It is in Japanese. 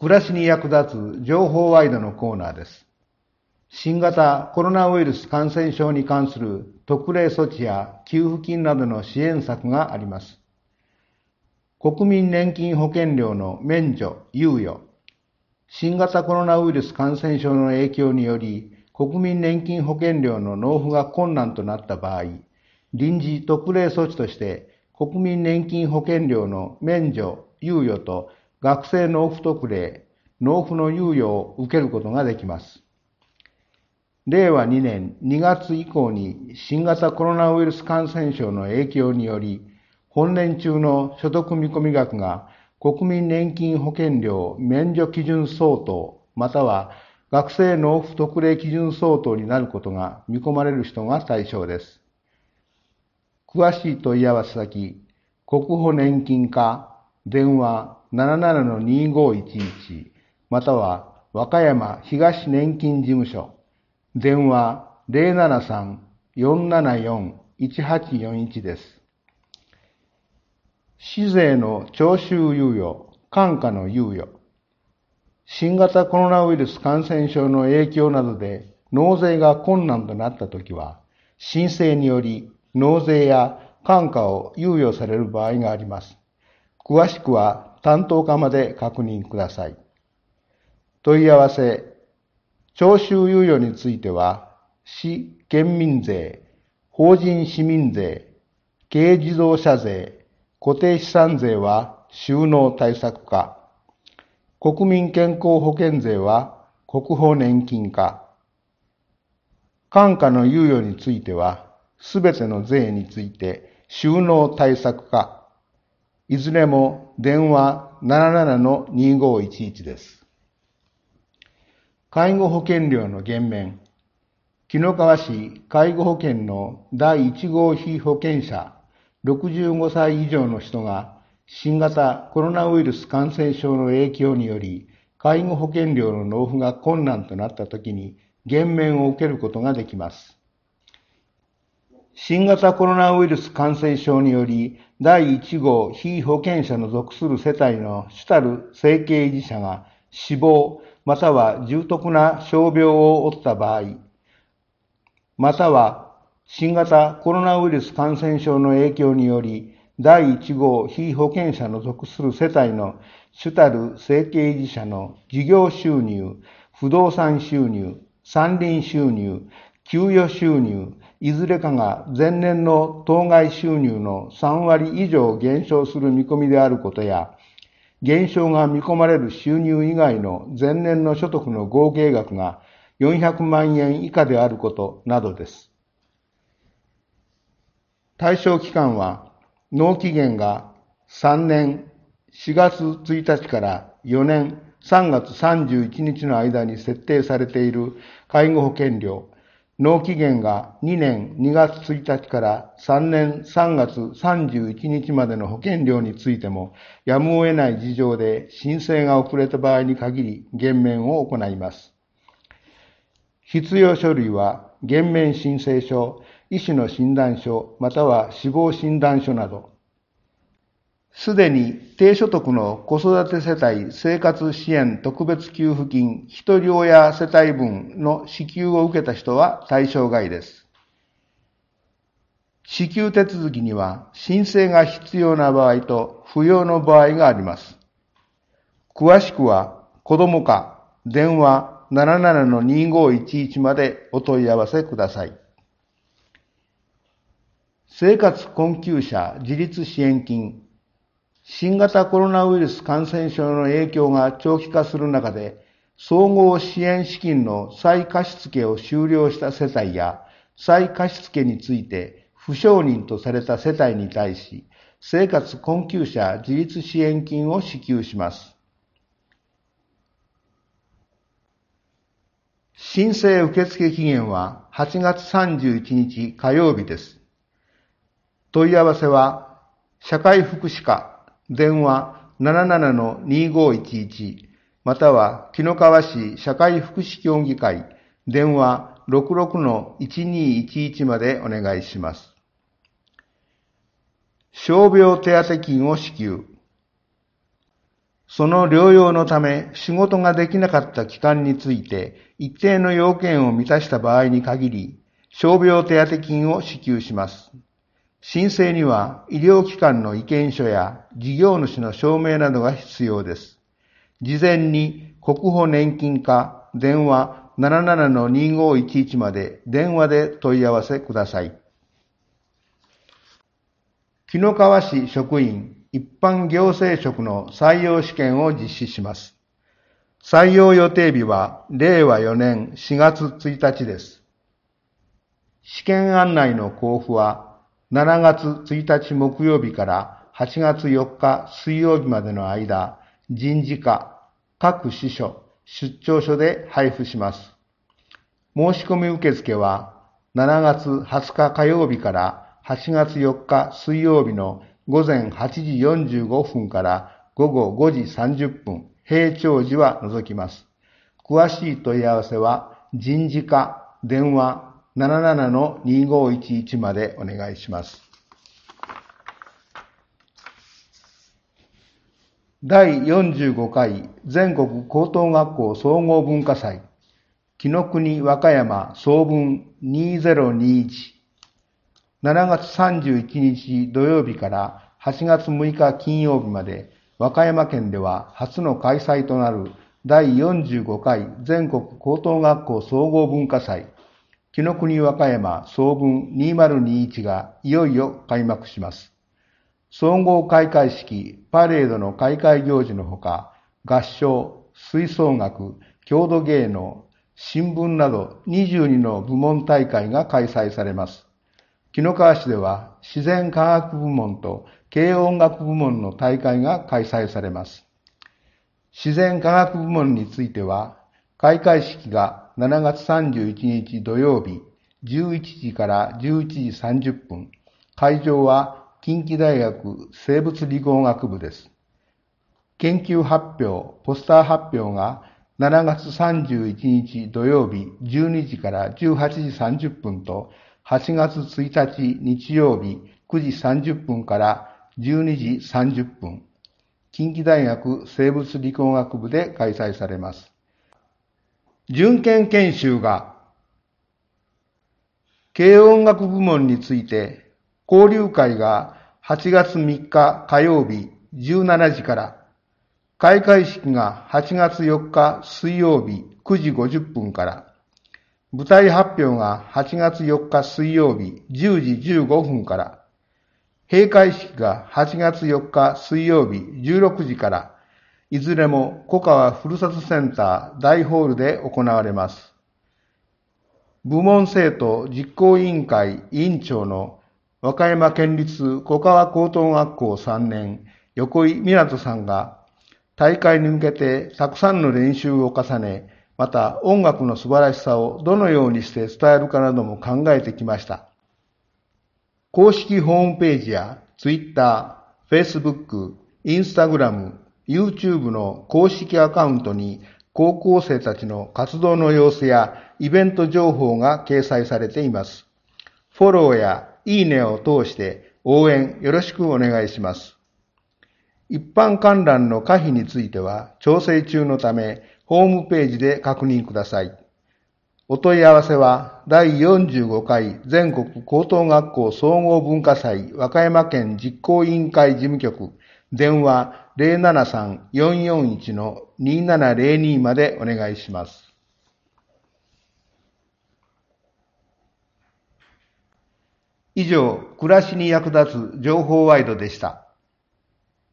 暮らしに役立つ情報ワイドのコーナーです。新型コロナウイルス感染症に関する特例措置や給付金などの支援策があります。国民年金保険料の免除・猶予。新型コロナウイルス感染症の影響により、国民年金保険料の納付が困難となった場合、臨時特例措置として国民年金保険料の免除・猶予と学生納付特例、納付の猶予を受けることができます。令和2年2月以降に新型コロナウイルス感染症の影響により、本年中の所得見込み額が国民年金保険料免除基準相当、または学生納付特例基準相当になることが見込まれる人が対象です。詳しい問い合わせ先、国保年金課、電話 77-2511、または和歌山東年金事務所、電話 073-474-1841 です。市税の徴収猶予、換価の猶予。新型コロナウイルス感染症の影響などで納税が困難となったときは、申請により納税や換価を猶予される場合があります。詳しくは担当課まで確認ください。問い合わせ、徴収猶予については、市県民税、法人市民税、軽自動車税、固定資産税は収納対策課、国民健康保険税は国保年金課、換価の猶予については、すべての税について収納対策課、いずれも電話 77-2511 です。介護保険料の減免。紀の川市介護保険の第1号被保険者65歳以上の人が新型コロナウイルス感染症の影響により介護保険料の納付が困難となったときに減免を受けることができます。新型コロナウイルス感染症により第1号被保険者の属する世帯の主たる生計維持者が死亡または重篤な傷病を負った場合、または新型コロナウイルス感染症の影響により、第1号被保険者の属する世帯の主たる生計維持者の事業収入、不動産収入、山林収入、給与収入、いずれかが前年の当該収入の3割以上減少する見込みであることや、減少が見込まれる収入以外の前年の所得の合計額が400万円以下であることなどです。対象期間は、納期限が3年4月1日から4年3月31日の間に設定されている介護保険料、納期限が2年2月1日から3年3月31日までの保険料についても、やむを得ない事情で申請が遅れた場合に限り減免を行います。必要書類は、減免申請書、医師の診断書、または死亡診断書など、すでに低所得の子育て世帯生活支援特別給付金一人親世帯分の支給を受けた人は対象外です。支給手続きには申請が必要な場合と不要の場合があります。詳しくは子ども課電話 77-2511 までお問い合わせください。生活困窮者自立支援金。新型コロナウイルス感染症の影響が長期化する中で、総合支援資金の再貸付を終了した世帯や、再貸付について不承認とされた世帯に対し、生活困窮者自立支援金を支給します。申請受付期限は8月31日火曜日です。問い合わせは、社会福祉課、電話 77-2511、または、紀の川市社会福祉協議会、電話 66-1211 までお願いします。傷病手当金を支給。 その療養のため仕事ができなかった期間について一定の要件を満たした場合に限り、傷病手当金を支給します。申請には医療機関の意見書や事業主の証明などが必要です。事前に国保年金課電話77-2511まで電話で問い合わせください。紀の川市職員一般行政職の採用試験を実施します。採用予定日は令和4年4月1日です。試験案内の交付は7月1日木曜日から8月4日水曜日までの間、人事課、各支所、出張所で配布します。申し込み受付は7月20日火曜日から8月4日水曜日の午前8時45分から午後5時30分、閉庁時は除きます。詳しい問い合わせは人事課電話77-2511までお願いします。第45回全国高等学校総合文化祭紀の国和歌山総文2021 7月31日土曜日から8月6日金曜日まで和歌山県では初の開催となる第45回全国高等学校総合文化祭紀の国和歌山総文2021がいよいよ開幕します。総合開会式、パレードの開会行事のほか、合唱、吹奏楽、郷土芸能、新聞など22の部門大会が開催されます。紀の川市では自然科学部門と軽音楽部門の大会が開催されます。自然科学部門については、開会式が7月31日土曜日11時から11時30分、会場は近畿大学生物理工学部です。研究発表、ポスター発表が7月31日土曜日12時から18時30分と8月1日日曜日9時30分から12時30分、近畿大学生物理工学部で開催されます。準研研修が軽音楽部門について交流会が8月3日火曜日17時から、開会式が8月4日水曜日9時50分から、舞台発表が8月4日水曜日10時15分から、閉会式が8月4日水曜日16時から、いずれも古川ふるさとセンター大ホールで行われます。部門生徒実行委員会委員長の和歌山県立古川高等学校3年横井湊さんが大会に向けてたくさんの練習を重ね、また音楽の素晴らしさをどのようにして伝えるかなども考えてきました。公式ホームページや Twitter、Facebook、Instagram、YouTube の公式アカウントに高校生たちの活動の様子やイベント情報が掲載されています。フォローやいいねを通して応援よろしくお願いします。一般観覧の可否については調整中のため、ホームページで確認ください。お問い合わせは第45回全国高等学校総合文化祭和歌山県実行委員会事務局電話 073-441-2702 までお願いします。以上、暮らしに役立つ情報ワイドでした。